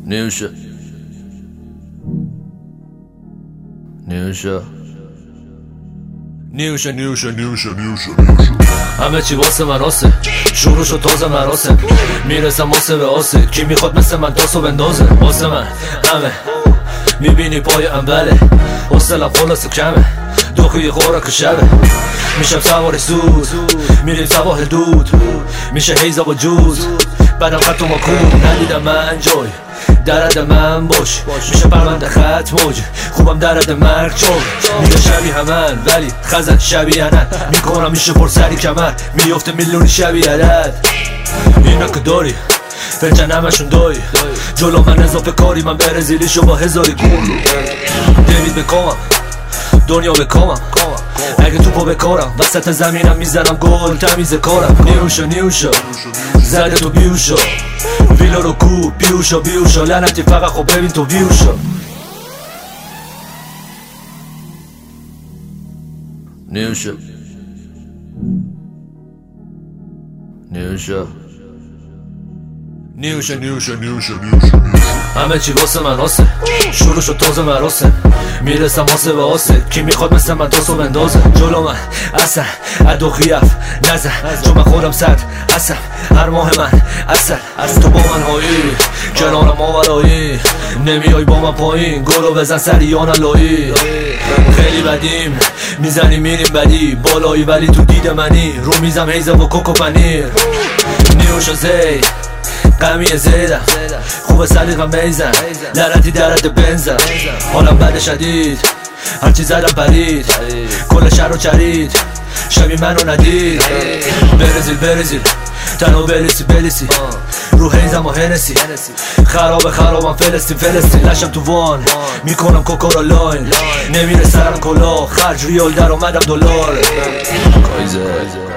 نیوشه نیوشه نیوشه نیوشه نیوشه نیوشه همه چی واسه من آسه، شروع شد تازه مراسم، میرسم واسه به آسه، کی میخواد مثل من تاسو بندازه واسه من همه میبینی پای انبله، حوصلم خلاص کمه، دخوی خوراک شبه، میشم سوار سود، میریم سواحل دود، میشه هیزا و جوز، بعدم خط و مکون، ندیدم من جای درد من باش، میشه پرونده خط موج، خوبم درد مرگ چون میگه شبیه همن ولی خزن شبیه هنن، میکنم میشه پر سری کمر، میفته میلیونی شبیه عدد، اینا که داری فنجن همشون دایی، جلو من اضافه کاری، من برزیلیشو با هزاری گول، دیوید بکامم دنیا بکامم، اگه توپو بکارم وسط زمینم میزنم گل، تمیز کارم، نیوشا نیوشا زده تو بیوشا، ویلا رو کو بیوشا بیوشا، لعنتی فقط خب ببین تو ویوشا. نیوشا نیوشا نیوشه نیوشه نیوشه نیوشه همه چی واسه من آسه، شروع شد تازه مراسم، میرسم واسه به آسه، کی میخواد مثل من تاسو بندازه جلو من اصلا ادو خیف نزن، چون من خودم صد اصلا هر ماه من اصلا از تو با من هایی کنارم آورایی، نمیای با من پایین گلو بزن سری یا نلایی، خیلی بدیم میزنیم میریم بدی بالایی ولی تو دید منی، رو میزم هیزه و کوکو پنیر، نیوشا زی قمی زیدم خوب سلیقم میزن، لعنتی درد بنزن، حالم بد شدید هرچی زدم پرید، کل شهر رو چرید، شبی منو ندید، برزیل برزیل تنو بلیسی بلیسی، رو هیزم و هنسی، خراب خرابم فلسطین فلسطین، لشم تو وان میکنم کوکورا لاین، نمیره سرم کلا، خرج ریال در اومدم دلار، کایزه